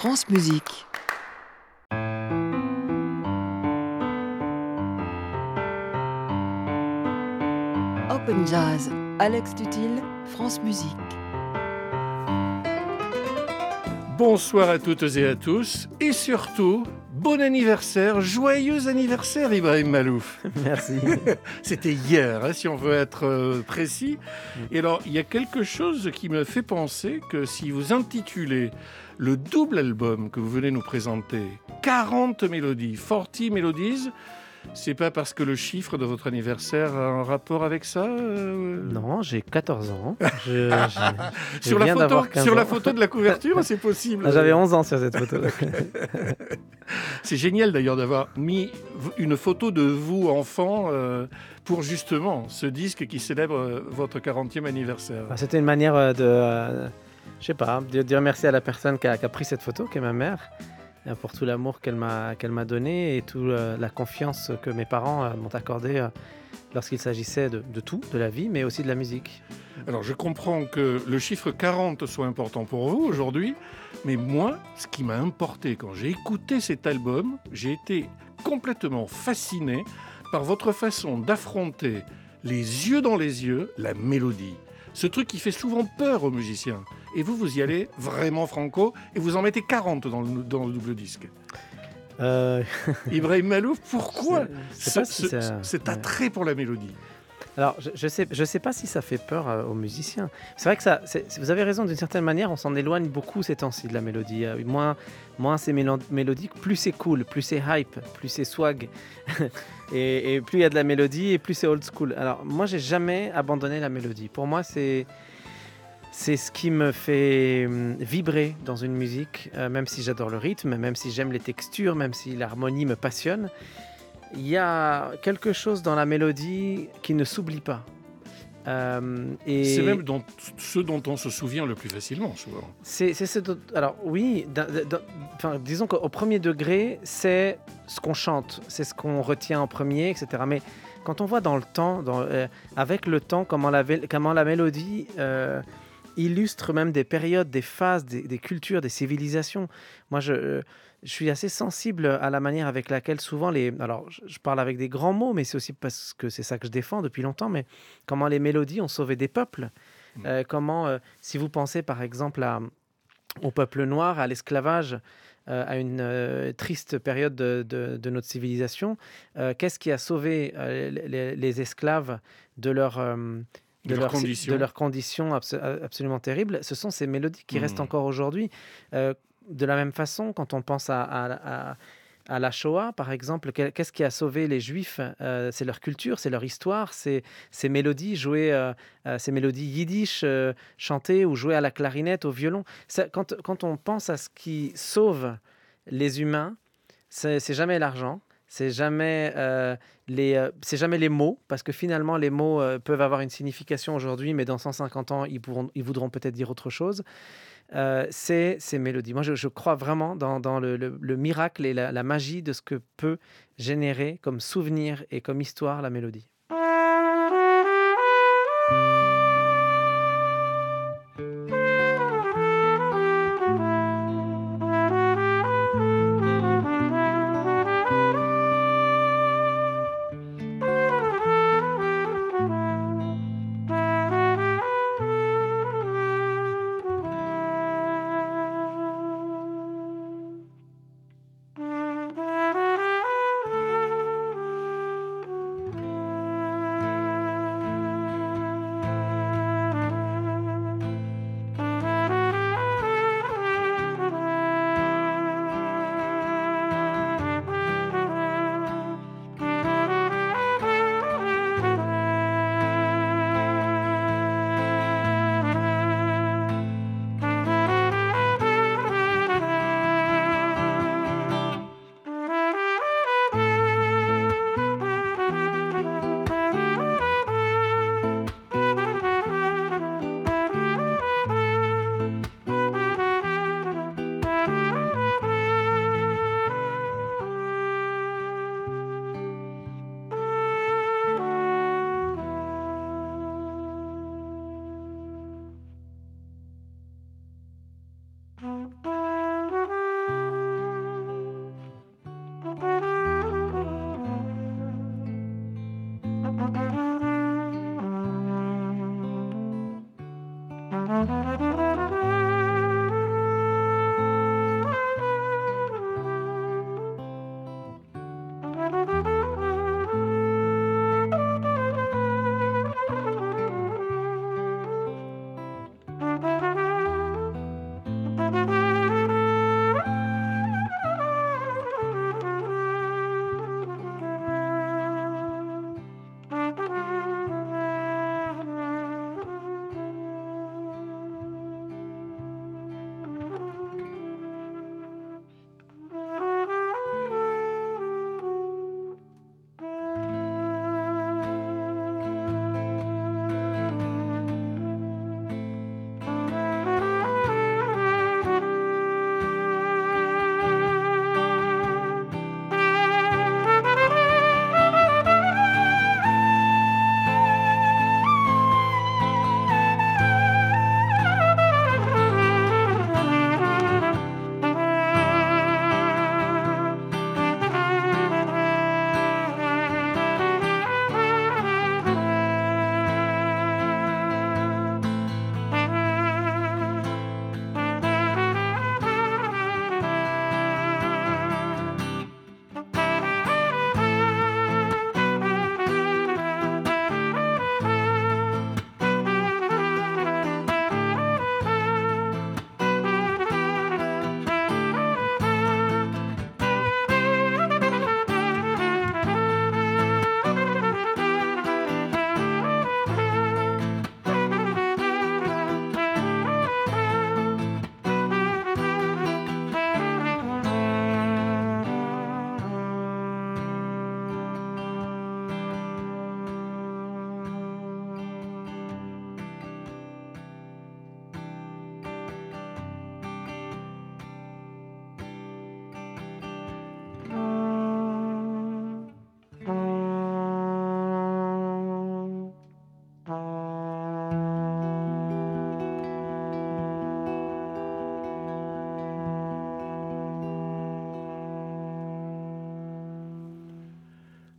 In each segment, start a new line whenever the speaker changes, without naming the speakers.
France Musique. Open Jazz, Alex Tutil, France Musique.
Bonsoir à toutes et à tous, et surtout, bon anniversaire, joyeux anniversaire Ibrahim Malouf.
Merci.
C'était hier, si on veut être précis. Et alors, il y a quelque chose qui me fait penser que si vous intitulez le double album que vous venez nous présenter, 40 mélodies, 40 Melodies, c'est pas parce que le chiffre de votre anniversaire a un rapport avec ça
Non, j'ai 14 ans.
Sur la photo de la couverture, c'est possible.
J'avais 11 ans sur cette photo.
C'est génial d'ailleurs d'avoir mis une photo de vous, enfant, pour justement ce disque qui célèbre votre 40e anniversaire.
C'était une manière de dire merci à la personne qui a pris cette photo, qui est ma mère, pour tout l'amour qu'elle m'a donné et toute la confiance que mes parents m'ont accordée lorsqu'il s'agissait de tout, de la vie, mais aussi de la musique.
Alors je comprends que le chiffre 40 soit important pour vous aujourd'hui, mais moi, ce qui m'a importé quand j'ai écouté cet album, j'ai été complètement fasciné par votre façon d'affronter les yeux dans les yeux la mélodie. Ce truc qui fait souvent peur aux musiciens. Et vous y allez vraiment franco et vous en mettez 40 dans le double disque. Ibrahim Malouf, pourquoi cet attrait pour la mélodie ?
Alors, je sais pas si ça fait peur aux musiciens. C'est vrai que vous avez raison, d'une certaine manière, on s'en éloigne beaucoup ces temps-ci de la mélodie. Moins c'est mélodique, plus c'est cool, plus c'est hype, plus c'est swag. et plus il y a de la mélodie, et plus c'est old school. Alors, moi, j'ai jamais abandonné la mélodie. Pour moi, c'est ce qui me fait vibrer dans une musique, même si j'adore le rythme, même si j'aime les textures, même si l'harmonie me passionne. Il y a quelque chose dans la mélodie qui ne s'oublie pas.
C'est même ce dont on se souvient le plus facilement, souvent.
Alors oui, disons qu'au premier degré, c'est ce qu'on chante, c'est ce qu'on retient en premier, etc. Mais quand on voit dans le temps, avec le temps, comment la mélodie illustre même des périodes, des phases, des cultures, des civilisations. Moi, je suis assez sensible à la manière avec laquelle souvent alors je parle avec des grands mots, mais c'est aussi parce que c'est ça que je défends depuis longtemps, mais comment les mélodies ont sauvé des peuples. Si vous pensez par exemple au peuple noir, à l'esclavage, à une triste période de notre civilisation, qu'est-ce qui a sauvé les esclaves de leurs conditions absolument terribles? Ce sont ces mélodies qui restent encore aujourd'hui. De la même façon, quand on pense à la Shoah, par exemple, qu'est-ce qui a sauvé les Juifs? C'est leur culture, c'est leur histoire, c'est ces mélodies jouées, ces mélodies yiddish chantées ou jouées à la clarinette, au violon. Quand on pense à ce qui sauve les humains, c'est jamais l'argent. C'est jamais les mots, parce que finalement les mots peuvent avoir une signification aujourd'hui, mais dans 150 ans, ils voudront peut-être dire autre chose. C'est ces mélodies. Moi, je crois vraiment dans le miracle et la magie de ce que peut générer comme souvenir et comme histoire la mélodie.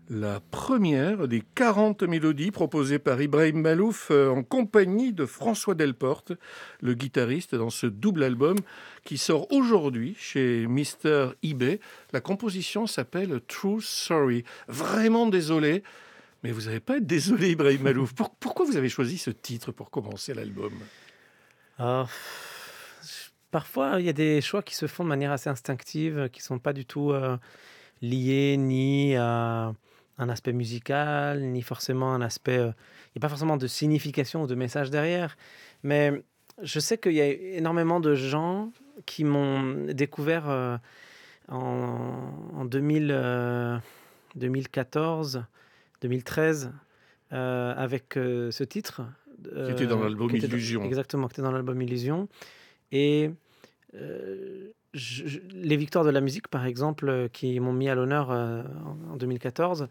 La première des 40 mélodies proposées par Ibrahim Malouf en compagnie de François Delporte, le guitariste, dans ce double album qui sort aujourd'hui chez Mr. eBay. La composition s'appelle True Sorry. Vraiment désolé, mais vous n'avez pas à être désolé, Ibrahim Malouf. Pourquoi vous avez choisi ce titre pour commencer l'album ?
Ah, parfois, il y a des choix qui se font de manière assez instinctive, qui ne sont pas du tout liés ni à un aspect musical, ni forcément un aspect... Il n'y a pas forcément de signification ou de message derrière. Mais je sais qu'il y a énormément de gens qui m'ont découvert en 2014, 2013, avec ce titre.
Qui était dans l'album
qui était
Illusion.
Exactement, qui était dans l'album Illusion. Et les victoires de la musique, par exemple, qui m'ont mis à l'honneur en 2014,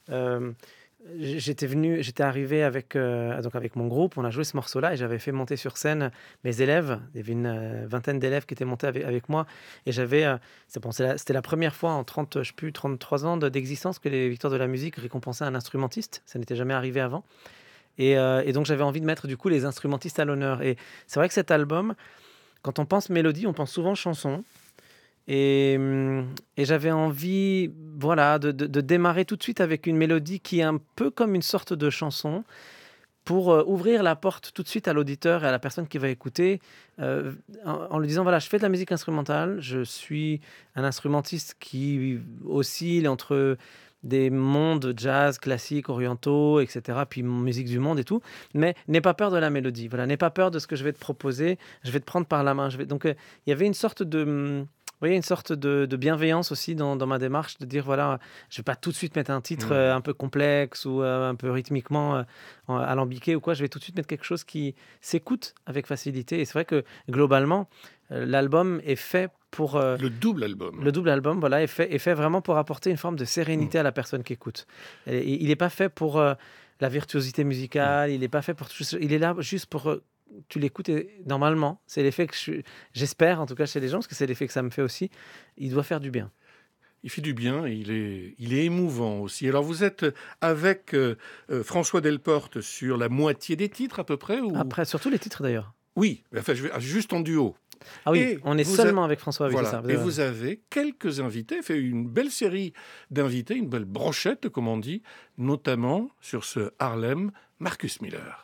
j'étais arrivé avec mon groupe, on a joué ce morceau-là et j'avais fait monter sur scène mes élèves. Il y avait une vingtaine d'élèves qui étaient montés avec moi et c'était la première fois en 33 ans d'existence que les victoires de la musique récompensaient un instrumentiste. Ça n'était jamais arrivé avant. Et donc j'avais envie de mettre du coup les instrumentistes à l'honneur. Et c'est vrai que cet album, quand on pense mélodie, on pense souvent chanson. Et j'avais envie, voilà, de démarrer tout de suite avec une mélodie qui est un peu comme une sorte de chanson pour ouvrir la porte tout de suite à l'auditeur et à la personne qui va écouter en lui disant, voilà, je fais de la musique instrumentale, je suis un instrumentiste qui oscille entre des mondes jazz, classiques, orientaux, etc., puis musique du monde et tout, mais n'aie pas peur de la mélodie, voilà, n'aie pas peur de ce que je vais te proposer, je vais te prendre par la main. Donc, il y avait une sorte de... Vous voyez, une sorte de bienveillance aussi dans ma démarche, de dire, voilà, je ne vais pas tout de suite mettre un titre un peu complexe ou un peu rythmiquement alambiqué ou quoi, je vais tout de suite mettre quelque chose qui s'écoute avec facilité. Et c'est vrai que, globalement, l'album est fait pour...
Le double album.
Le double album, voilà, est fait vraiment pour apporter une forme de sérénité à la personne qui écoute. Et il n'est pas fait pour la virtuosité musicale, il n'est pas fait pour... Il est là juste pour... tu l'écoutes et normalement, c'est l'effet que j'espère, en tout cas chez les gens, parce que c'est l'effet que ça me fait aussi, il doit faire du bien.
Il fait du bien et il est émouvant aussi. Alors vous êtes avec François Delporte sur la moitié des titres à peu près ou...
Après, surtout les titres d'ailleurs.
Oui, enfin, juste en duo.
Ah oui, on est seulement avec François.
Voilà.
Ça.
Et vous avez quelques invités, fait une belle série d'invités, une belle brochette, comme on dit, notamment sur ce Harlem, Marcus Miller.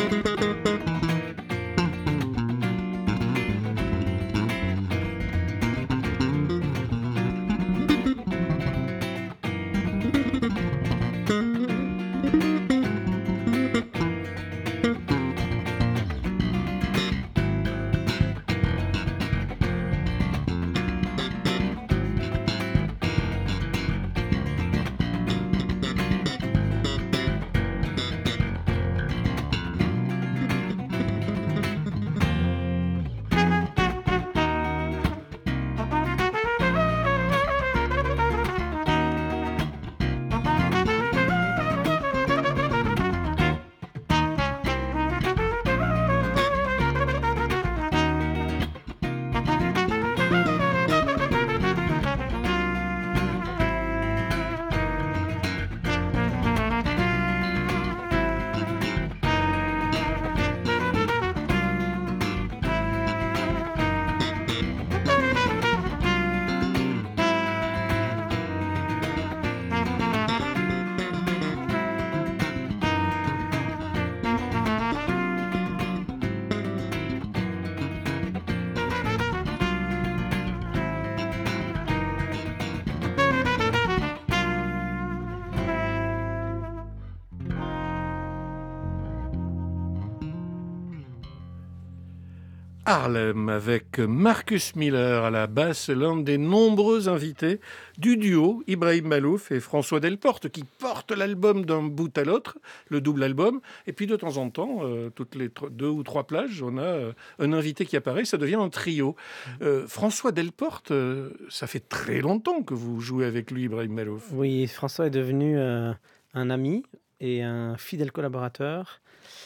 Harlem avec Marcus Miller à la basse, l'un des nombreux invités du duo Ibrahim Malouf et François Delporte qui portent l'album d'un bout à l'autre, le double album. Et puis de temps en temps, toutes les 2 ou 3 plages, on a un invité qui apparaît, ça devient un trio. François Delporte, ça fait très longtemps que vous jouez avec lui, Ibrahim Malouf.
Oui, François est devenu un ami et un fidèle collaborateur.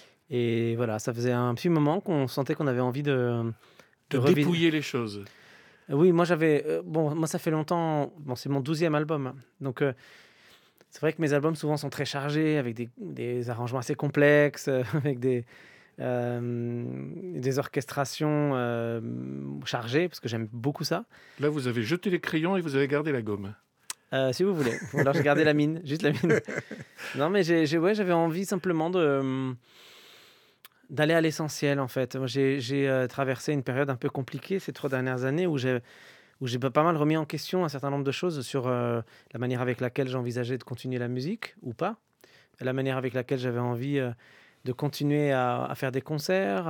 Et voilà, ça faisait un petit moment qu'on sentait qu'on avait envie de
dépouiller les choses.
Oui, moi moi ça fait longtemps, c'est mon 12e album. Donc c'est vrai que mes albums souvent sont très chargés, avec des arrangements assez complexes, avec des orchestrations chargées, parce que j'aime beaucoup ça.
Là, vous avez jeté les crayons et vous avez gardé la gomme.
Si vous voulez. Ou alors j'ai gardé la mine, juste la mine. Non, mais j'avais envie simplement d'aller à l'essentiel, en fait. Moi, j'ai traversé une période un peu compliquée ces 3 dernières années où j'ai pas mal remis en question un certain nombre de choses sur la manière avec laquelle j'envisageais de continuer la musique ou pas, la manière avec laquelle j'avais envie de continuer à faire des concerts,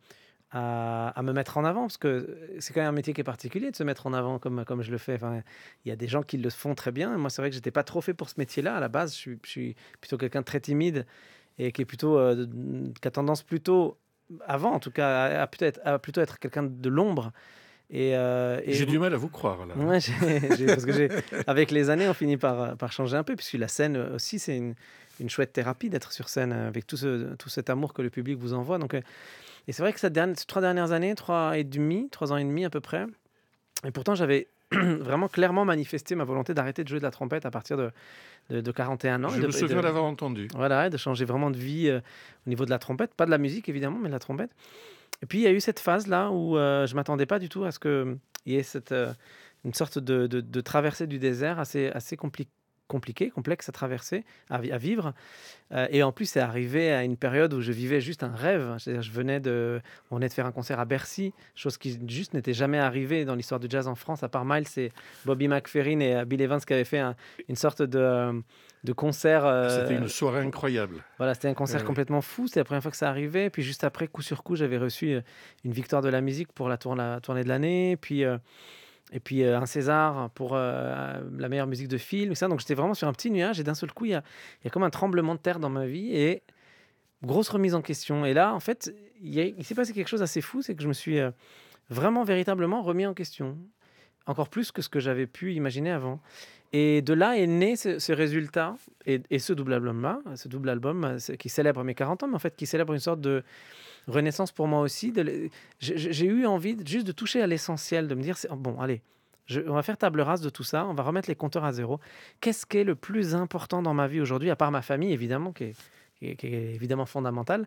à me mettre en avant, parce que c'est quand même un métier qui est particulier de se mettre en avant comme je le fais. Enfin, il y a des gens qui le font très bien. Et moi, c'est vrai que j'étais pas trop fait pour ce métier-là. À la base, je suis plutôt quelqu'un de très timide et qui est plutôt qui a tendance plutôt, avant en tout cas, à plutôt être quelqu'un de l'ombre. Et
j'ai du mal à vous croire là.
Ouais, parce que avec les années, on finit par changer un peu, puisque la scène aussi, c'est une chouette thérapie d'être sur scène avec tout cet amour que le public vous envoie. Donc, et c'est vrai que ces 3 dernières années, 3 ans et demi à peu près, et pourtant j'avais vraiment clairement manifesté ma volonté d'arrêter de jouer de la trompette à partir de 41 ans.
Je me souviens l'avoir entendu.
Voilà, et de changer vraiment de vie au niveau de la trompette, pas de la musique évidemment, mais de la trompette. Et puis il y a eu cette phase-là où je ne m'attendais pas du tout à ce qu'il y ait une sorte de traversée du désert assez compliquée, complexe à traverser, à vivre. Et en plus, c'est arrivé à une période où je vivais juste un rêve. C'est-à-dire, on venait de faire un concert à Bercy, chose qui juste n'était jamais arrivée dans l'histoire du jazz en France, à part Miles et Bobby McFerrin et Bill Evans qui avaient fait une sorte de concert.
C'était une soirée incroyable.
Voilà, c'était un concert complètement fou. C'était la première fois que ça arrivait. Puis juste après, coup sur coup, j'avais reçu une victoire de la musique pour la tournée de l'année. Et puis un César pour la meilleure musique de film. Et ça. Donc j'étais vraiment sur un petit nuage. Et d'un seul coup, il y a comme un tremblement de terre dans ma vie. Et grosse remise en question. Et là, en fait, il s'est passé quelque chose d'assez fou. C'est que je me suis vraiment, véritablement remis en question. Encore plus que ce que j'avais pu imaginer avant. Et de là est né ce résultat et ce double album-là, qui célèbre mes 40 ans, mais en fait qui célèbre une sorte de renaissance pour moi aussi. J'ai eu envie juste de toucher à l'essentiel, de me dire, bon, allez, on va faire table rase de tout ça, on va remettre les compteurs à zéro. Qu'est-ce qui est le plus important dans ma vie aujourd'hui, à part ma famille, évidemment, qui est évidemment fondamentale,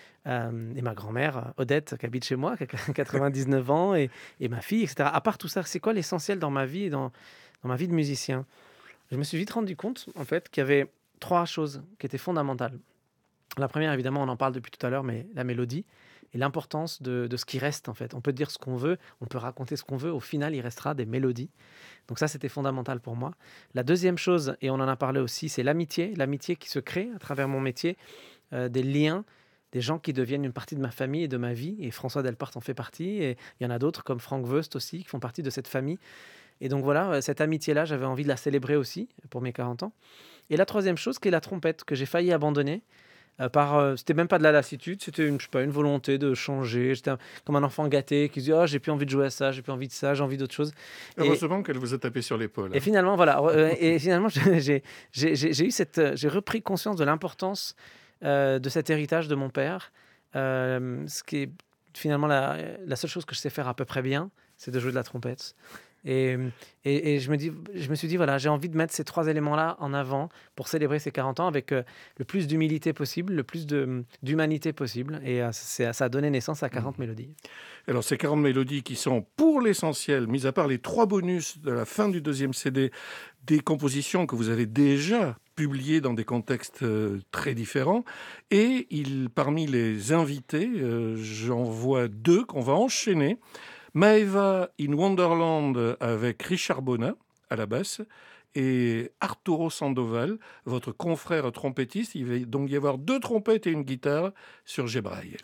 et ma grand-mère, Odette, qui habite chez moi, qui a 99 ans, et ma fille, etc. À part tout ça, c'est quoi l'essentiel dans ma vie et dans ma vie de musicien? Je me suis vite rendu compte, en fait, qu'il y avait 3 choses qui étaient fondamentales. La première, évidemment, on en parle depuis tout à l'heure, mais la mélodie et l'importance de ce qui reste, en fait. On peut dire ce qu'on veut, on peut raconter ce qu'on veut, au final, il restera des mélodies. Donc ça, c'était fondamental pour moi. La deuxième chose, et on en a parlé aussi, c'est l'amitié qui se crée à travers mon métier, des liens, des gens qui deviennent une partie de ma famille et de ma vie, et François Delpart en fait partie, et il y en a d'autres comme Franck Veust aussi, qui font partie de cette famille. Et donc voilà, cette amitié-là, j'avais envie de la célébrer aussi pour mes 40 ans. Et la troisième chose, qui est la trompette, que j'ai failli abandonner, c'était même pas de la lassitude, c'était une, je sais pas, une volonté de changer. J'étais comme un enfant gâté qui se dit oh, j'ai plus envie de jouer à ça, j'ai plus envie de ça, j'ai envie d'autre chose.
Heureusement qu'elle vous a tapé sur l'épaule.
Et finalement, voilà. Et finalement, j'ai repris conscience de l'importance de cet héritage de mon père. Ce qui est finalement la seule chose que je sais faire à peu près bien, c'est de jouer de la trompette. Et, je me suis dit, voilà, j'ai envie de mettre ces trois éléments-là en avant pour célébrer ces 40 ans avec le plus d'humilité possible, le plus d'humanité possible. Et ça a donné naissance à 40 mélodies.
Alors, ces 40 mélodies qui sont, pour l'essentiel, mis à part les 3 bonus de la fin du 2e CD, des compositions que vous avez déjà publiées dans des contextes très différents. Et parmi les invités, j'en vois 2 qu'on va enchaîner. Maeva in Wonderland avec Richard Bona à la basse et Arturo Sandoval, votre confrère trompettiste. Il va donc y avoir 2 trompettes et une guitare sur Gebraïel.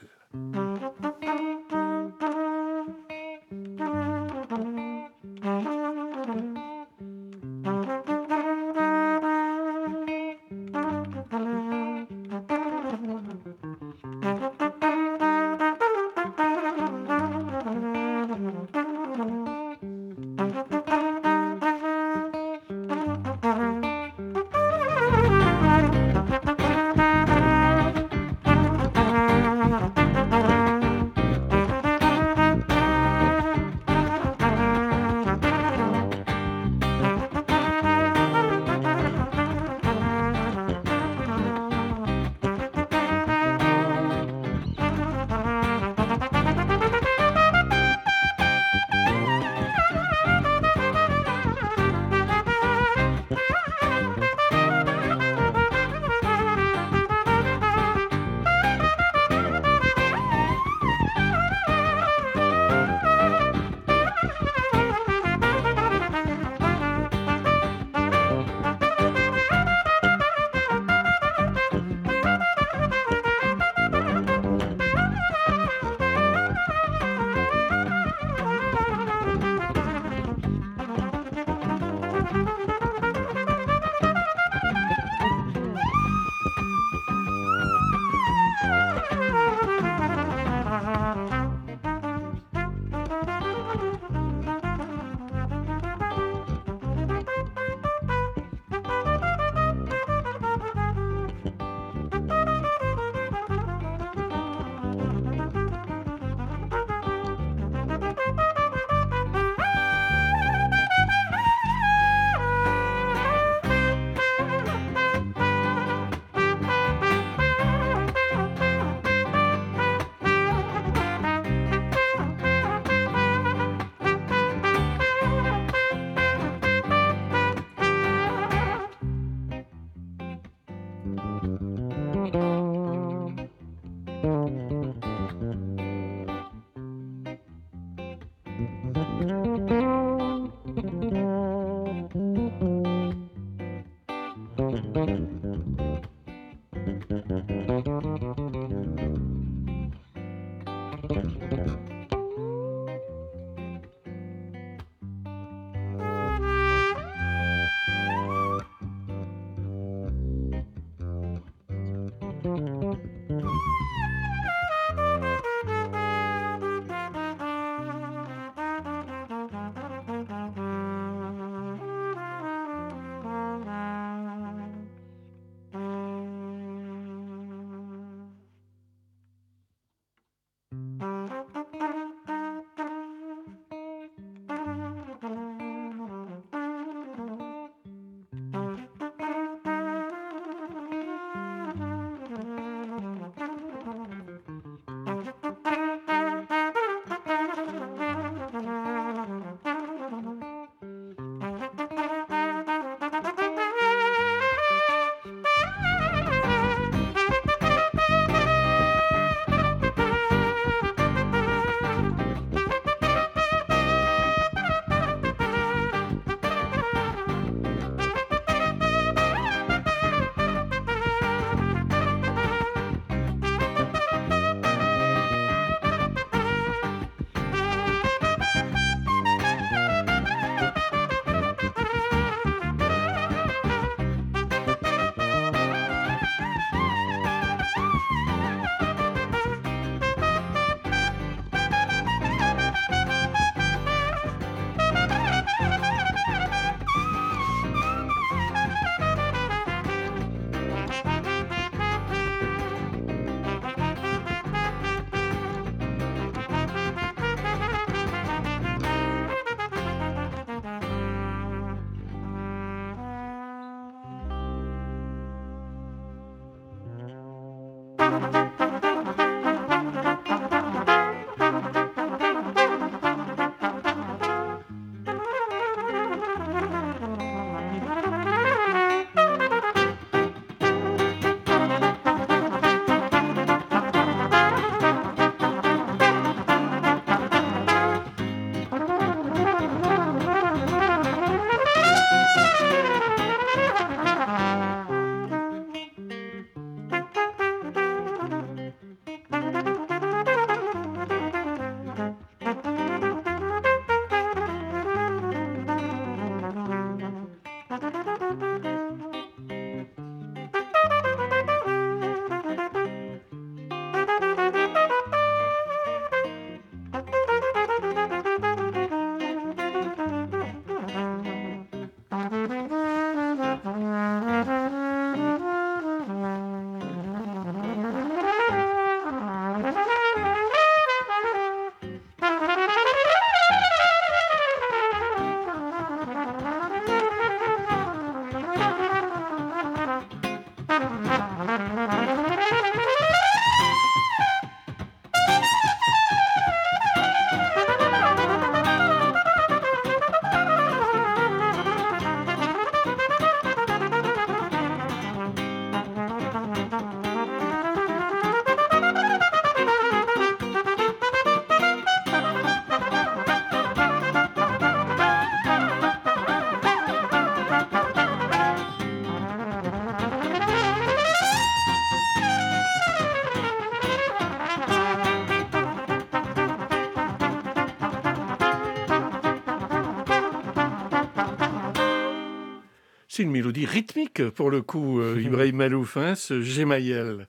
C'est une mélodie rythmique pour le coup, Ibrahim Malouf, hein, ce Gemayel.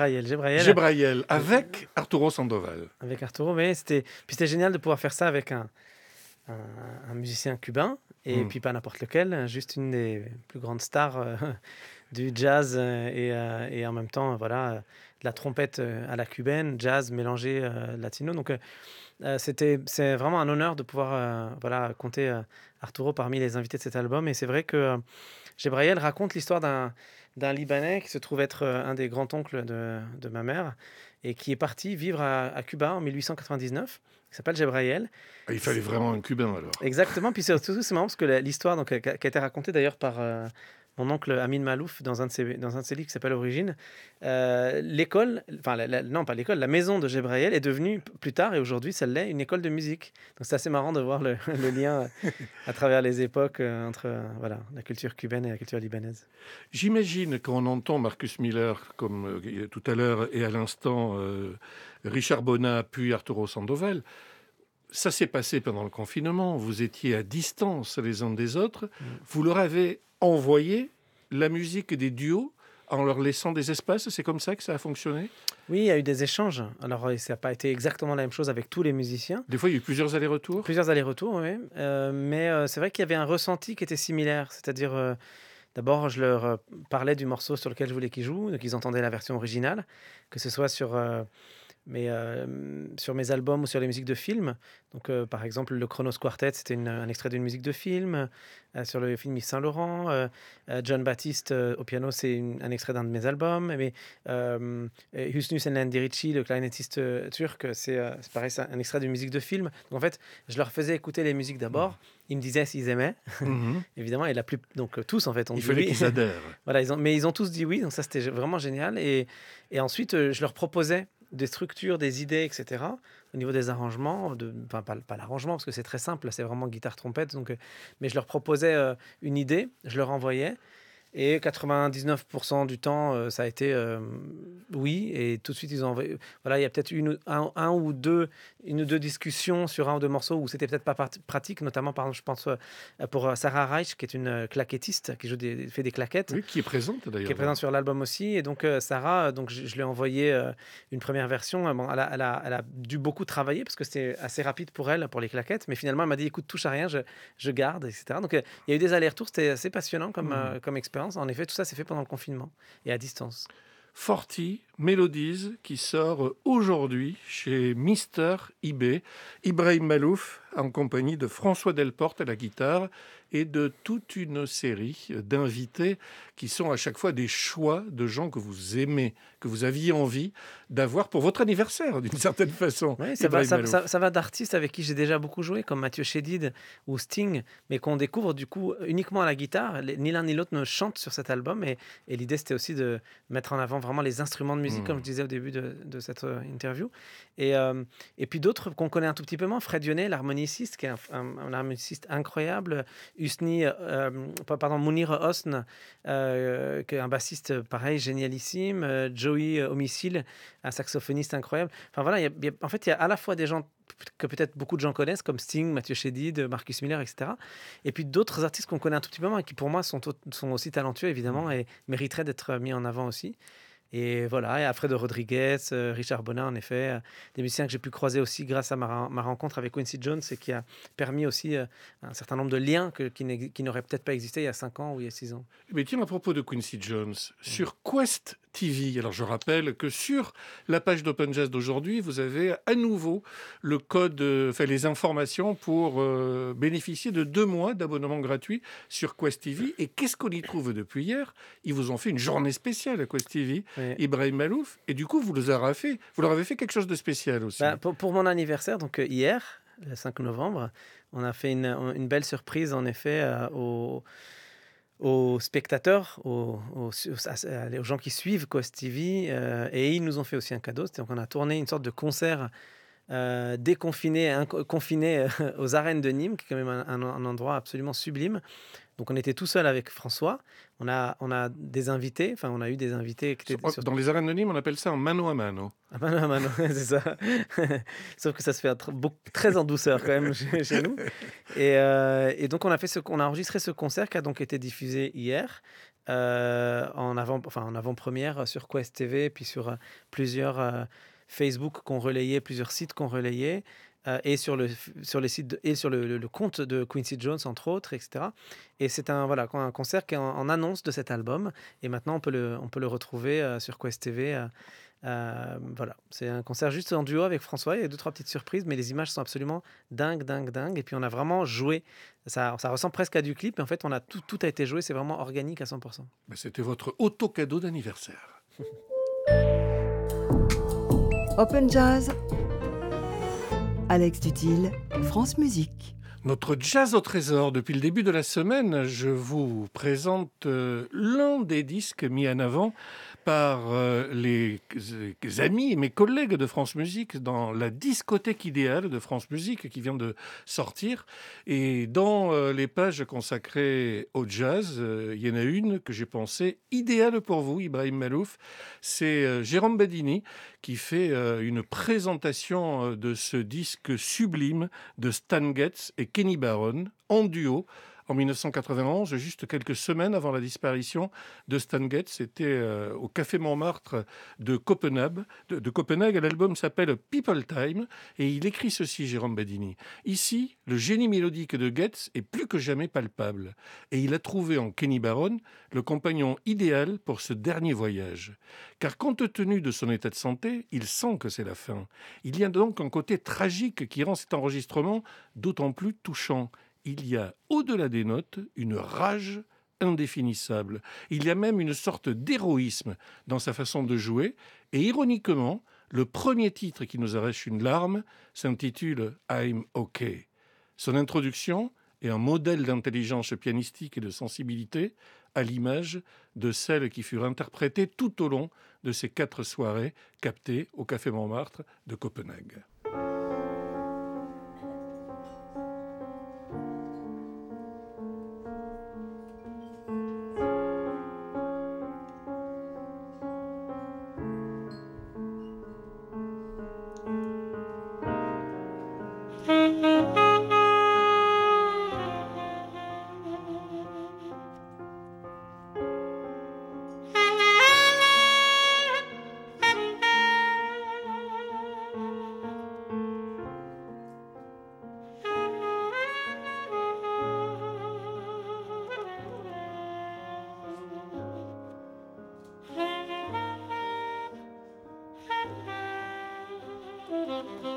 Gebrayel.
Avec Arturo Sandoval.
Avec Arturo, mais c'était génial de pouvoir faire ça avec un musicien cubain, et puis pas n'importe lequel, juste une des plus grandes stars du jazz et en même temps, voilà, de la trompette à la cubaine, jazz mélangé latino. Donc c'est vraiment un honneur de pouvoir voilà, compter Arturo parmi les invités de cet album. Et c'est vrai que Gebrayel raconte l'histoire d'un Libanais qui se trouve être un des grands-oncles de ma mère et qui est parti vivre à Cuba en 1899. Il s'appelle Gebrayel.
Il fallait vraiment un Cubain alors.
Exactement. Puis surtout, c'est marrant parce que l'histoire donc, qui a été racontée d'ailleurs par mon oncle Amin Malouf dans un de ses livres qui s'appelle Origine. L'école, enfin non pas l'école, la maison de Gebrayel est devenue plus tard et aujourd'hui ça l'est une école de musique. Donc c'est assez marrant de voir le lien à travers les époques entre voilà, la culture cubaine et la culture libanaise.
J'imagine qu'on entend Marcus Miller comme tout à l'heure et à l'instant Richard Bonnat puis Arturo Sandoval. Ça s'est passé pendant le confinement. Vous étiez à distance les uns des autres. Vous leur avez envoyé la musique des duos en leur laissant des espaces. C'est comme ça que ça a fonctionné?
Oui, il y a eu des échanges. Alors, ça n'a pas été exactement la même chose avec tous les musiciens.
Des fois, il y a eu plusieurs allers-retours?
Plusieurs allers-retours, oui. Mais c'est vrai qu'il y avait un ressenti qui était similaire. C'est-à-dire, d'abord, je leur parlais du morceau sur lequel je voulais qu'ils jouent. Donc, ils entendaient la version originale, que ce soit sur mes albums ou sur les musiques de films. Donc, par exemple, le Chronos Quartet, c'était un extrait d'une musique de film. Sur le film Yves Saint-Laurent, John Baptiste au piano, c'est un extrait d'un de mes albums. Mais Hüsnü Senlen Dirici, le clarinettiste turc, c'est pareil, c'est un extrait d'une musique de film. Donc, en fait, je leur faisais écouter les musiques d'abord. Ils me disaient s'ils aimaient, évidemment, et donc tous en fait ont dit oui.
Il fallait qu'ils adhèrent.
Voilà, mais ils ont tous dit oui, donc ça c'était vraiment génial. Et ensuite, je leur proposais des structures, des idées, etc. Au niveau des arrangements, pas l'arrangement parce que c'est très simple, c'est vraiment guitare-trompette. Mais je leur proposais une idée, je leur envoyais. Et 99% du temps, ça a été oui. Et tout de suite, ils ont envoyé. Voilà, il y a peut-être une ou deux discussions sur un ou deux morceaux où c'était peut-être pas pratique, notamment, par exemple, je pense pour Sarah Reich, qui est une claquettiste, qui fait des claquettes.
Oui, qui est présente d'ailleurs.
Qui est présente sur l'album aussi. Et donc, Sarah, je lui ai envoyé une première version. Bon, elle a dû beaucoup travailler parce que c'était assez rapide pour elle, pour les claquettes. Mais finalement, elle m'a dit écoute, touche à rien, je garde, etc. Donc, il y a eu des allers-retours. C'était assez passionnant comme expérience. En effet, tout ça s'est fait pendant le confinement et à distance.
Forti, Melodies qui sort aujourd'hui chez Mister eBay. Ibrahim Malouf en compagnie de François Delporte à la guitare et de toute une série d'invités qui sont à chaque fois des choix de gens que vous aimez, que vous aviez envie d'avoir pour votre anniversaire d'une certaine façon.
Oui,
Ibrahim Malouf.
ça va d'artistes avec qui j'ai déjà beaucoup joué, comme Mathieu Chédid ou Sting, mais qu'on découvre du coup uniquement à la guitare. Ni l'un ni l'autre ne chante sur cet album. Et l'idée, c'était aussi de mettre en avant vraiment les instruments de musique, comme je disais au début de cette interview. Et puis d'autres qu'on connaît un tout petit peu moins. Fred Dionnet, l'harmoniciste, qui est un harmoniciste incroyable. Mounir Hosn, qui est un bassiste pareil, génialissime. Joey Homicile, un saxophoniste incroyable. Enfin voilà, en fait, il y a à la fois des gens que peut-être beaucoup de gens connaissent, comme Sting, Mathieu Chédid, Marcus Miller, etc. Et puis d'autres artistes qu'on connaît un tout petit peu moins, et qui pour moi sont aussi talentueux, évidemment, et mériteraient d'être mis en avant aussi. Et voilà, et Alfredo Rodriguez, Richard Bonin, en effet, des musiciens que j'ai pu croiser aussi grâce à ma rencontre avec Quincy Jones et qui a permis aussi un certain nombre de liens qui n'auraient peut-être pas existé il y a 5 ans ou il y a 6 ans.
Mais tiens, à propos de Quincy Jones, sur Quest TV, alors je rappelle que sur la page d'Open Jazz d'aujourd'hui, vous avez à nouveau le code, les informations pour bénéficier de 2 mois d'abonnement gratuit sur Quest TV. Et qu'est-ce qu'on y trouve depuis hier? Ils vous ont fait une journée spéciale à Quest TV,
Oui.
Ibrahim Malouf, et du coup, vous leur avez fait quelque chose de spécial aussi.
Pour mon anniversaire, donc hier, le 5 novembre, on a fait une belle surprise, en effet, aux spectateurs, aux gens qui suivent Quest TV, et ils nous ont fait aussi un cadeau. Donc on a tourné une sorte de concert confiné aux arènes de Nîmes, qui est quand même un endroit absolument sublime. Donc on était tout seul avec François. On a des invités, enfin on a eu des invités qui étaient
Dans les arènes de Nîmes, on appelle ça un mano à mano.
Ah bah non, c'est ça. Sauf que ça se fait très en douceur quand même chez nous. Et donc on a enregistré ce concert qui a donc été diffusé hier en avant-première sur Quest TV, puis sur plusieurs Facebook qu'on relayait, plusieurs sites qu'on relayait. Et sur les sites et sur le compte de Quincy Jones, entre autres, etc. Et c'est un concert qui est en annonce de cet album. Et maintenant, on peut le retrouver sur Quest TV. Voilà, c'est un concert juste en duo avec François. Il y a 2-3 petites surprises, mais les images sont absolument dingues. Et puis, on a vraiment joué. Ça ressemble presque à du clip. Mais en fait, tout a été joué. C'est vraiment organique à 100%.
C'était votre auto-cadeau d'anniversaire.
Open Jazz, Alex Dutil, France Musique.
Notre jazz au trésor, depuis le début de la semaine, je vous présente l'un des disques mis en avant par les amis et mes collègues de France Musique dans la discothèque idéale de France Musique qui vient de sortir. Et dans les pages consacrées au jazz, il y en a une que j'ai pensée idéale pour vous, Ibrahim Malouf. C'est Jérôme Badini qui fait une présentation de ce disque sublime de Stan Getz et Kenny Barron en duo en 1991, juste quelques semaines avant la disparition de Stan Getz. C'était au Café Montmartre de Copenhague. L'album s'appelle People Time et il écrit ceci, Jérôme Badini. Ici, le génie mélodique de Getz est plus que jamais palpable et il a trouvé en Kenny Barron le compagnon idéal pour ce dernier voyage. Car compte tenu de son état de santé, il sent que c'est la fin. Il y a donc un côté tragique qui rend cet enregistrement d'autant plus touchant. Il y a, au-delà des notes, une rage indéfinissable. Il y a même une sorte d'héroïsme dans sa façon de jouer. Et ironiquement, le premier titre qui nous arrache une larme s'intitule « I'm OK ». Son introduction est un modèle d'intelligence pianistique et de sensibilité à l'image de celles qui furent interprétées tout au long de ces 4 soirées captées au Café Montmartre de Copenhague.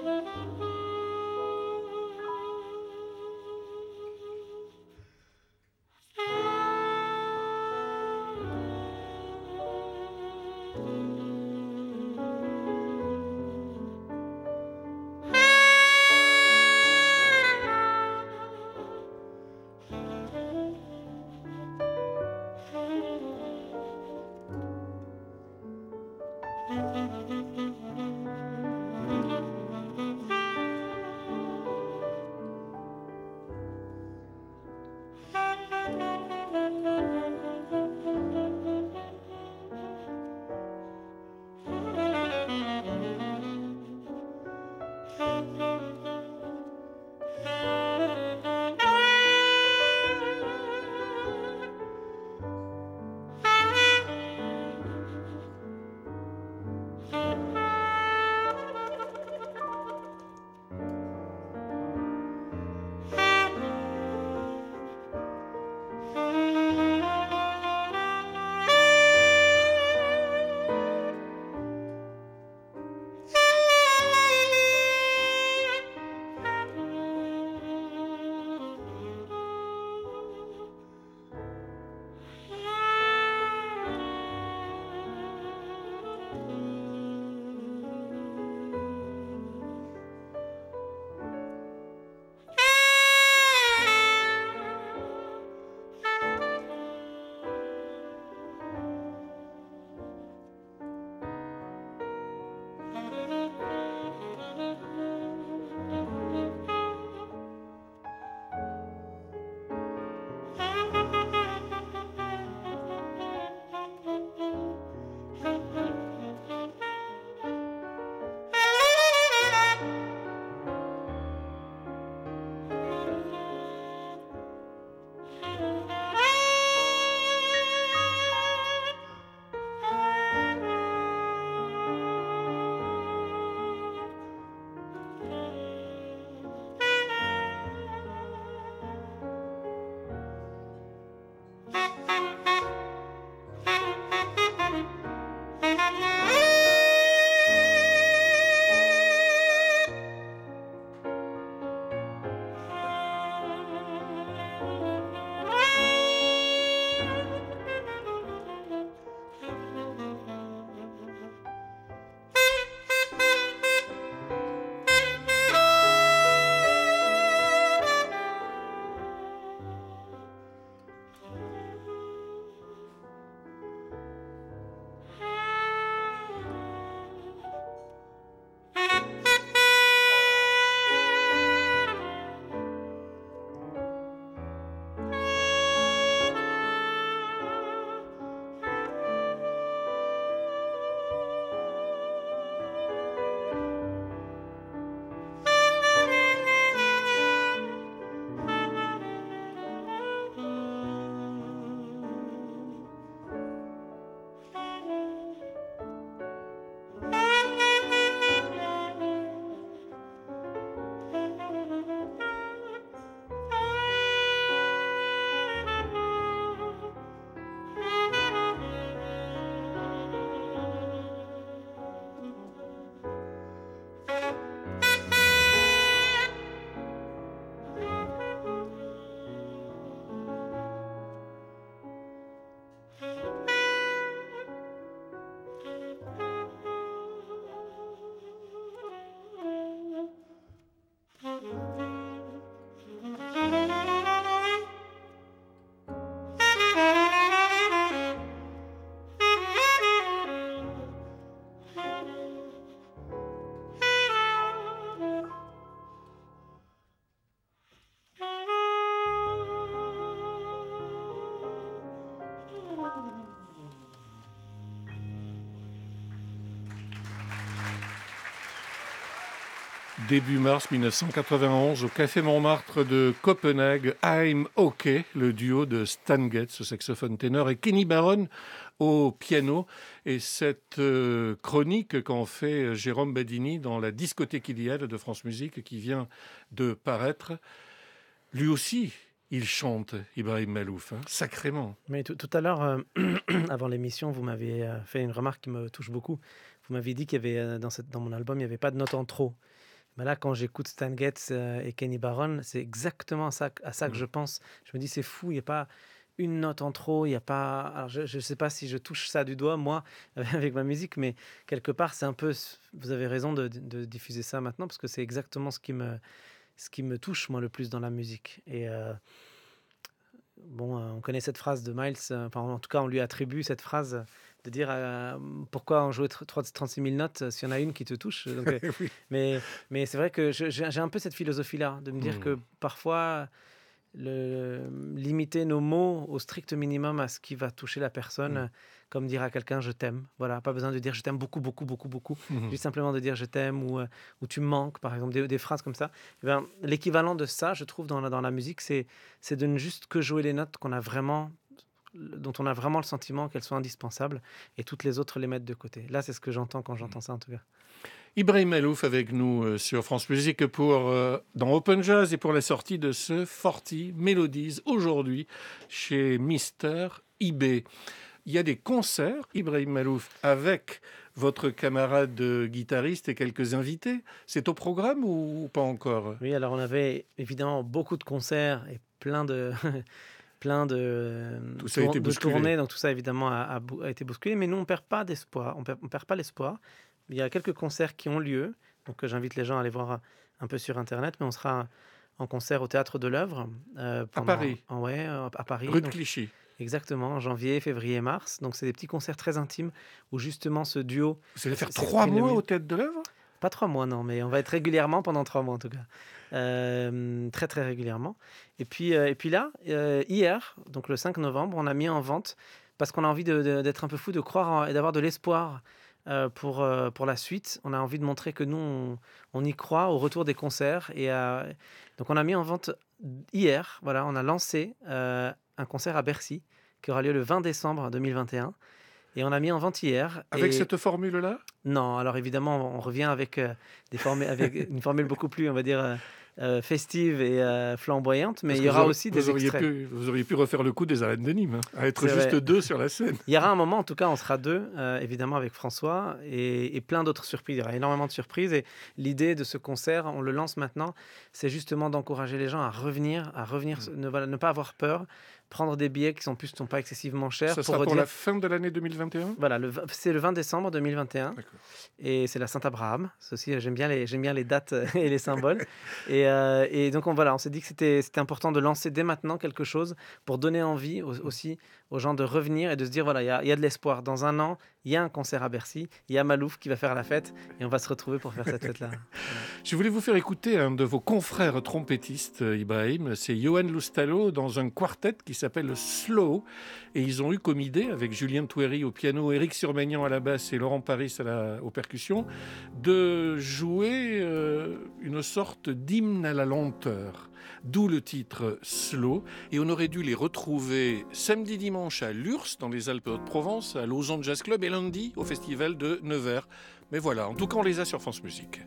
Début mars 1991, au Café Montmartre de Copenhague, I'm OK, le duo de Stan Getz au saxophone ténor et Kenny Barron au piano. Et cette chronique qu'en fait Jérôme Badini dans la discothèque Iliade de France Musique qui vient de paraître, lui aussi, il chante, Ibrahim Malouf, sacrément.
Mais tout à l'heure, avant l'émission, vous m'avez fait une remarque qui me touche beaucoup. Vous m'avez dit qu'il y avait dans mon album, il n'y avait pas de notes en trop. Bah là, quand j'écoute Stan Getz et Kenny Barron, c'est exactement à ça que
Mmh.
je pense. Je me dis, c'est fou, il n'y a pas une note en trop, il y a pas. Alors, je ne sais pas si je touche ça du doigt, moi, avec ma musique, mais quelque part, c'est un peu. Vous avez raison de diffuser ça maintenant, parce que c'est exactement ce qui me touche, moi, le plus dans la musique. Et bon, on connaît cette phrase de Miles, enfin, en tout cas, on lui attribue cette phrase de dire pourquoi en jouer 36 000 notes s'il y en a une qui te touche. Donc,
Oui.
mais, mais c'est vrai que j'ai un peu cette philosophie-là, de me dire
Mmh.
que parfois, limiter nos mots au strict minimum à ce qui va toucher la personne,
Mmh.
comme dire à quelqu'un je t'aime. Voilà, pas besoin de dire je t'aime beaucoup, beaucoup, beaucoup, beaucoup.
Mmh.
Juste simplement de dire je t'aime ou tu me manques, par exemple, des phrases comme ça. Eh ben, l'équivalent de ça, je trouve, dans la musique, c'est de ne juste que jouer les notes dont on a vraiment le sentiment qu'elles sont indispensables et toutes les autres les mettre de côté. Là, c'est ce que j'entends quand j'entends ça, en tout cas.
Ibrahim Malouf avec nous sur France Musique dans Open Jazz et pour la sortie de ce 40 Melodies aujourd'hui chez Mister IB. Il y a des concerts, Ibrahim Malouf, avec votre camarade guitariste et quelques invités. C'est au programme ou pas encore?
Oui, alors on avait évidemment beaucoup de concerts et plein de,
Tout ça a été
de
bousculé.
tournées, donc tout ça évidemment a été bousculé, mais nous on perd pas d'espoir, on perd pas l'espoir. Il y a quelques concerts qui ont lieu, donc j'invite les gens à aller voir un peu sur internet, mais on sera en concert au Théâtre de l'Œuvre
À Paris,
à Paris,
rue de
donc
Clichy.
exactement en janvier, février, mars. Donc c'est des petits concerts très intimes où justement ce duo
Vous allez faire 3
s'exprime le
mois
mieux.
au Théâtre de l'Œuvre?
Pas 3 mois, non, mais on va être régulièrement pendant 3 mois en tout cas. Très, très régulièrement. Et puis là, hier, donc le 5 novembre, on a mis en vente, parce qu'on a envie d'être un peu fou, de croire et d'avoir de l'espoir pour la suite. On a envie de montrer que nous, on y croit au retour des concerts. Donc on a mis en vente hier, voilà, on a lancé un concert à Bercy qui aura lieu le 20 décembre 2021. Et on a mis en vente hier.
Avec
Et
cette formule-là?
non, alors évidemment, on revient avec, avec une formule beaucoup plus, on va dire, festive et flamboyante, mais
Parce
il
que
y aura aussi des extraits.
vous auriez pu refaire le coup des arènes de Nîmes, hein, à être
C'est
juste
vrai.
deux sur la scène.
Il y aura un moment, en tout cas, on sera deux, évidemment, avec François, et plein d'autres surprises. Il y aura énormément de surprises. Et l'idée de ce concert, on le lance maintenant, c'est justement d'encourager les gens à revenir, ne pas avoir peur, prendre des billets qui sont pas excessivement chers
Ça
pour
sera pour
redire.
la fin de l'année 2021?
Voilà, c'est le 20 décembre 2021.
D'accord.
Et c'est la Saint-Abraham. C'est aussi, j'aime bien les dates et les symboles. Et donc, on s'est dit que c'était important de lancer dès maintenant quelque chose pour donner envie aussi aux gens de revenir et de se dire, voilà, il y a de l'espoir. Dans un an, il y a un concert à Bercy, il y a Malouf qui va faire la fête et on va se retrouver pour faire cette fête-là. Voilà.
Je voulais vous faire écouter un de vos confrères trompettistes, Ibrahim. C'est Johan Loustalo dans un quartet qui s'appelle Slow. Et ils ont eu comme idée, avec Julien Touéry au piano, Éric Surmaignan à la basse et Laurent Paris aux percussions, de jouer une sorte d'hymne à la lenteur. D'où le titre Slow. Et on aurait dû les retrouver samedi dimanche à Lurs, dans les Alpes-de-Provence, à Lausanne Jazz Club, et lundi au festival de Nevers. Mais voilà, en tout cas, on les a sur France Musique.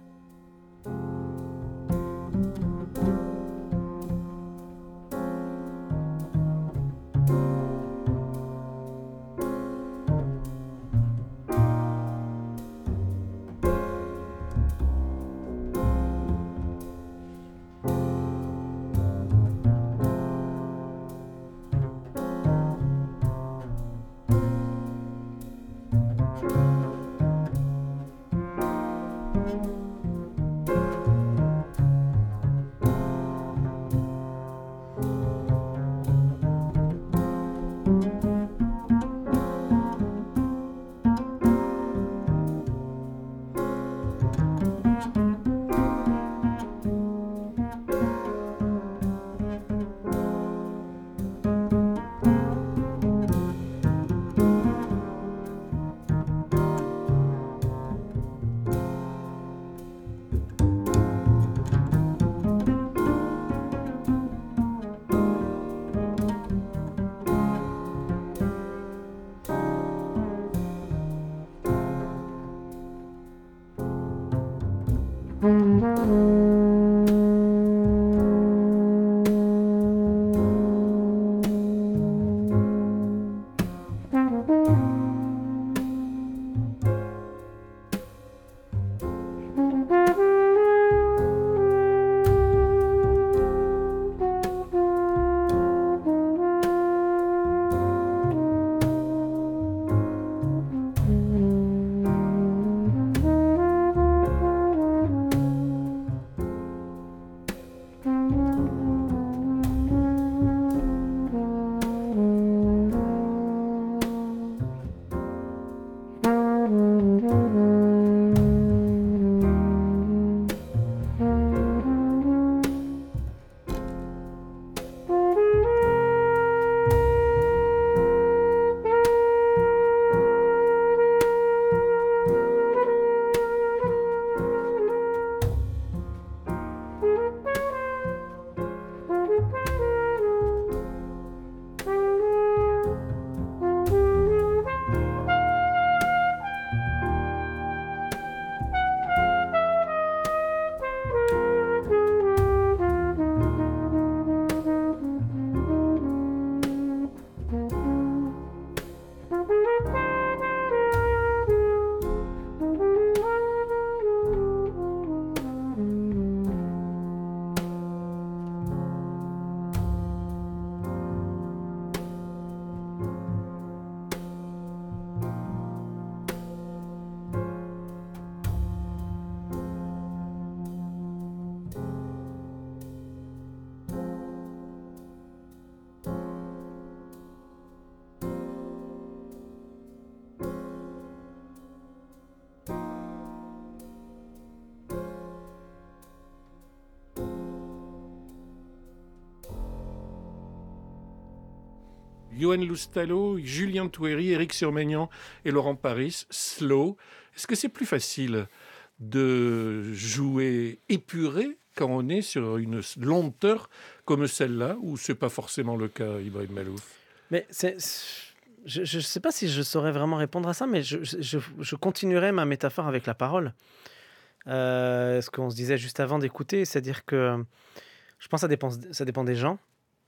Johan Loustalot, Julien Touéry, Éric Surmaignan et Laurent Paris, Slow. Est-ce que c'est plus facile de jouer épuré quand on est sur une lenteur comme celle-là, ou c'est pas forcément le cas, Ibrahim Malouf?
Mais je ne sais pas si je saurais vraiment répondre à ça, mais je continuerai ma métaphore avec la parole. Ce qu'on se disait juste avant d'écouter, c'est-à-dire que je pense que ça dépend des gens.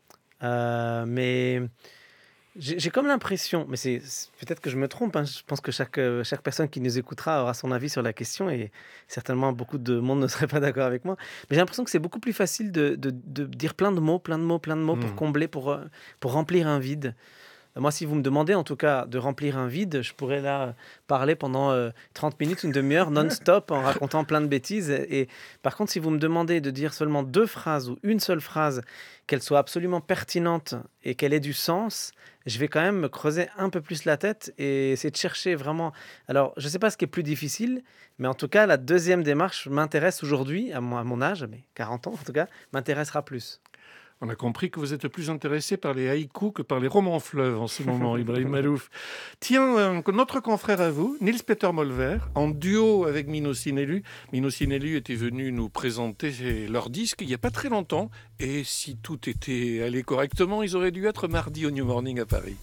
Mais j'ai comme l'impression, mais peut-être que je me trompe, hein, je pense que chaque personne qui nous écoutera aura son avis sur la question et certainement beaucoup de monde ne serait pas d'accord avec moi. Mais j'ai l'impression que c'est beaucoup plus facile de dire plein de mots pour combler, pour remplir un vide. Moi, si vous me demandez en tout cas de remplir un vide, je pourrais là parler pendant 30 minutes, une demi-heure non-stop en racontant plein de bêtises. Et par contre, si vous me demandez de dire seulement 2 phrases ou une seule phrase, qu'elle soit absolument pertinente et qu'elle ait du sens, je vais quand même me creuser un peu plus la tête et essayer de chercher vraiment. Alors, je ne sais pas ce qui est plus difficile, mais en tout cas, la deuxième démarche m'intéresse aujourd'hui, à mon âge, mais 40 ans en tout cas, m'intéressera plus.
On a compris que vous êtes plus intéressé par les haïkus que par les romans fleuves en ce moment, Ibrahim Malouf. Tiens, notre confrère à vous, Niels Peter Molver, en duo avec Mino Sinelu. Mino Sinelu était venu nous présenter leur disque il n'y a pas très longtemps. Et si tout était allé correctement, ils auraient dû être mardi au New Morning à Paris.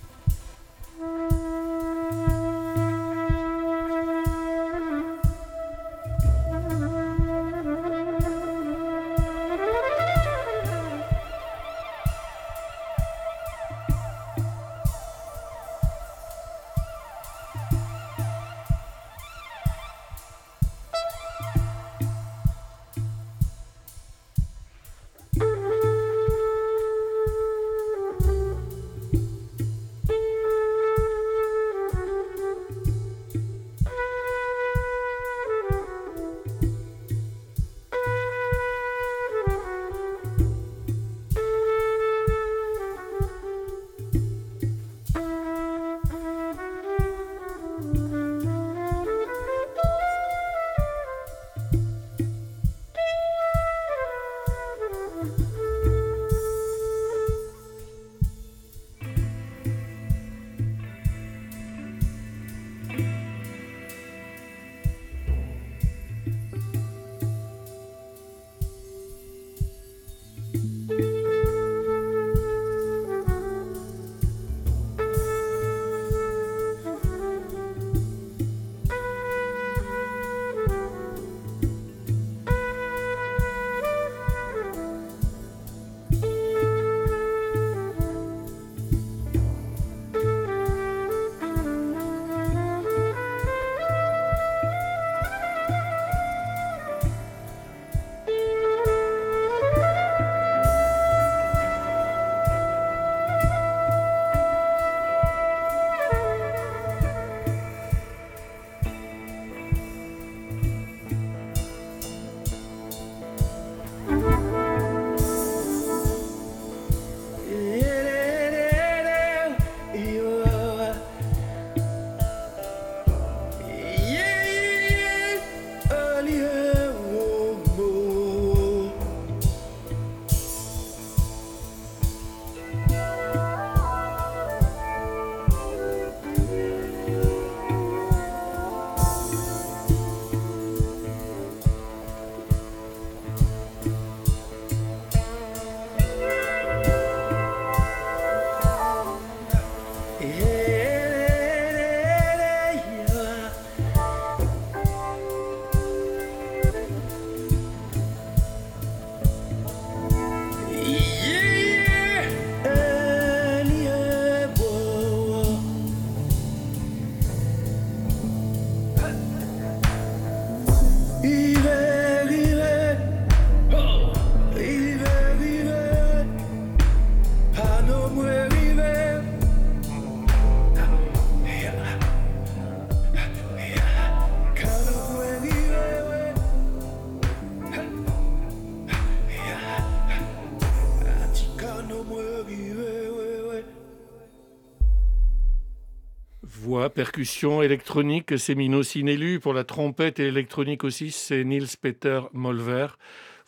Voix, percussion, électronique, c'est Mino Sinelu. Pour la trompette et l'électronique aussi, c'est Niels Peter Molver.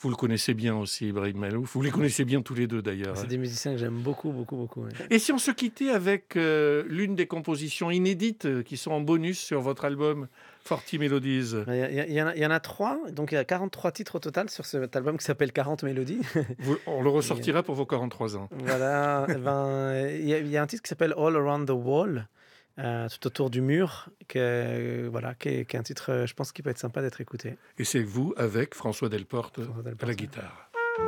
Vous le connaissez bien aussi, Ibrahim Malouf. Vous les connaissez bien tous les deux d'ailleurs.
C'est des musiciens que j'aime beaucoup, beaucoup, beaucoup. Ouais.
Et si on se quittait avec l'une des compositions inédites qui sont en bonus sur votre album Forty Melodies?
Il y en a 3, donc il y a 43 titres au total sur cet album qui s'appelle 40 mélodies.
On le ressortira pour vos 43 ans.
Voilà, il y a un titre qui s'appelle All Around the Wall, tout autour du mur, qui est un titre, je pense, qui peut être sympa d'être écouté.
Et c'est vous avec François Delporte à la
Ouais.
guitare.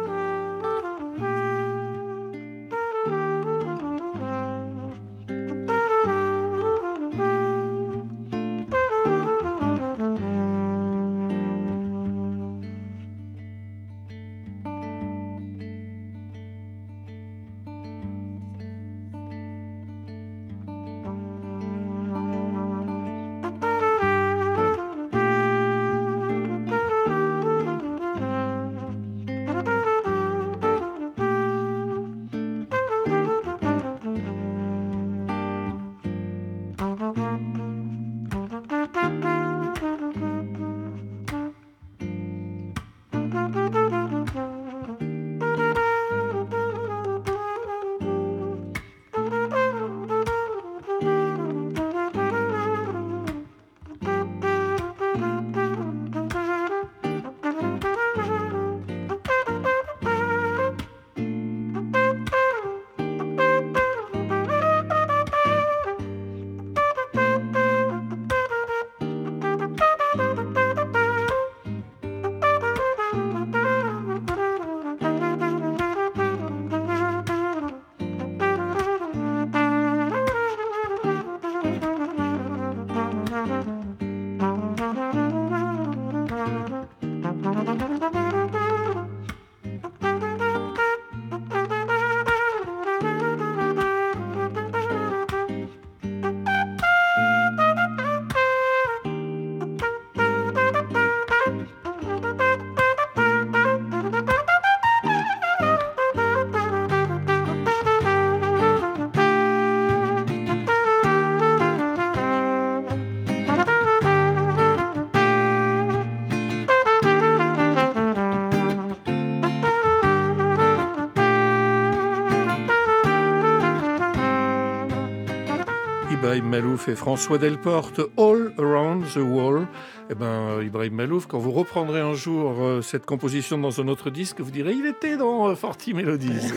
Ibrahim Malouf et François Delporte, All Around the Wall. Ibrahim Malouf, quand vous reprendrez un jour cette composition dans un autre disque, vous direz il était dans Forty Melodies.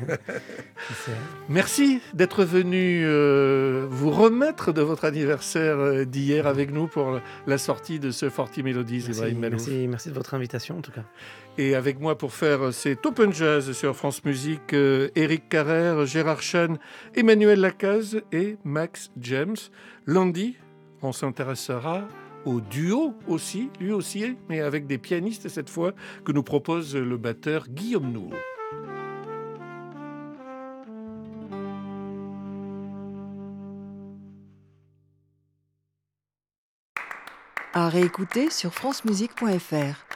Merci d'être venu vous remettre de votre anniversaire d'hier avec nous pour la sortie de ce Forty Melodies, Ibrahim Malouf.
Merci de votre invitation en tout cas.
Et avec moi pour faire cet Open Jazz sur France Musique, Éric Carrère, Gérard Chan, Emmanuel Lacaze et Max James. Lundi, on s'intéressera au duo aussi, lui aussi, mais avec des pianistes cette fois, que nous propose le batteur Guillaume Nour.
À réécouter sur francemusique.fr.